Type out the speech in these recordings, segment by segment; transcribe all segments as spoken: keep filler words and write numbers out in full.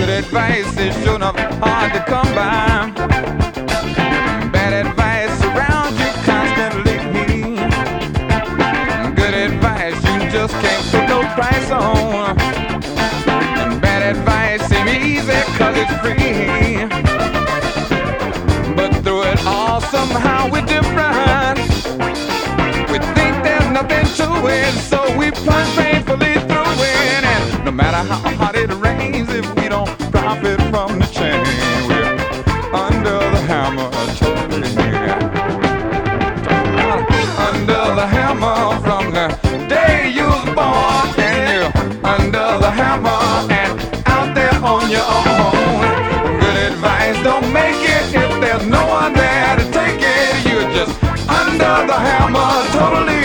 Good advice is sure enough hard to come by. Bad advice surrounds you constantly. Good advice you just can't put no price on. And bad advice seems easy cause it's free. But through it all somehow we're different. We think there's nothing to it, so we plunge painfully through it. And no matter how hard it rains, if we don't profit from the change, we're under the hammer totally. Under the hammer from the day you was born, and you're under the hammer and out there on your own. Good advice don't make it if there's no one there to take it. You're just under the hammer totally.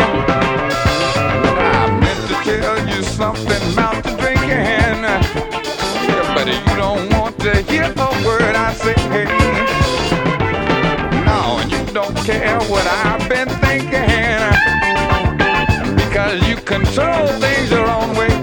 I meant to tell you something about the drinking, yeah, but you don't want to hear a word I say. No, and you don't care what I've been thinking, because you control things your own way.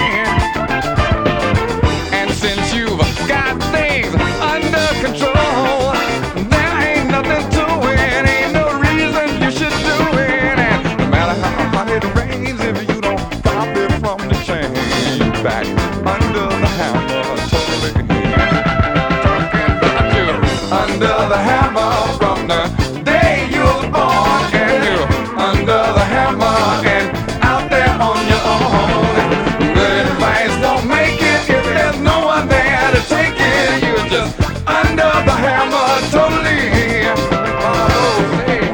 And since you've got things under control, there ain't nothing to it, ain't no reason you should do it. And no matter how hard it rains, if you don't profit from the change, back under the hammer totally. Talking about you under the hammer from the day you was born, and you under the hammer and out there on your own. Good advice don't make it if there's no one there to take it. You're just under the hammer totally. Oh, hey.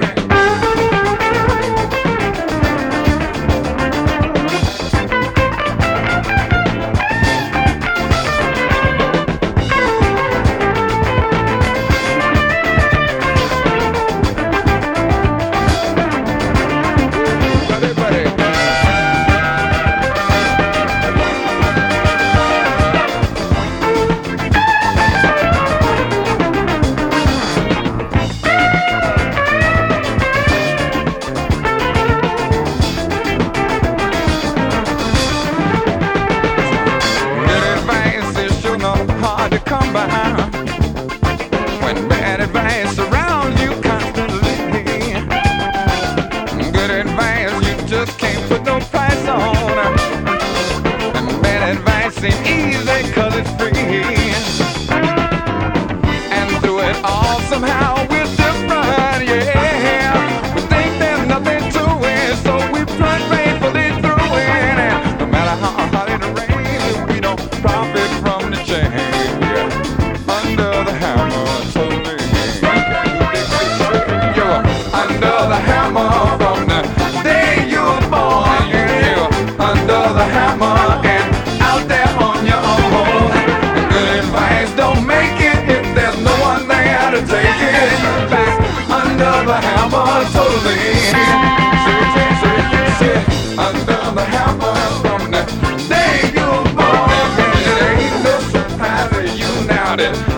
Buddy, buddy. Good advice is sure enough hard to come by when bad advice surrounds you constantly. Good advice you just can't put no price on. And bad advice seems easy cause it's free. And through it all somehow we're different, yeah. We think there's nothing to it, so we plunge painfully through it. And no matter how hard it rains, if we don't profit from the change, we're under the hammer totally. You're under the hammer from the day you were born, and you're under the hammer and out there on your own. Good advice don't make it if there's no one there to take it. You're back under the hammer totally. Under the hammer from the day you were born, and it ain't no surprise to you now that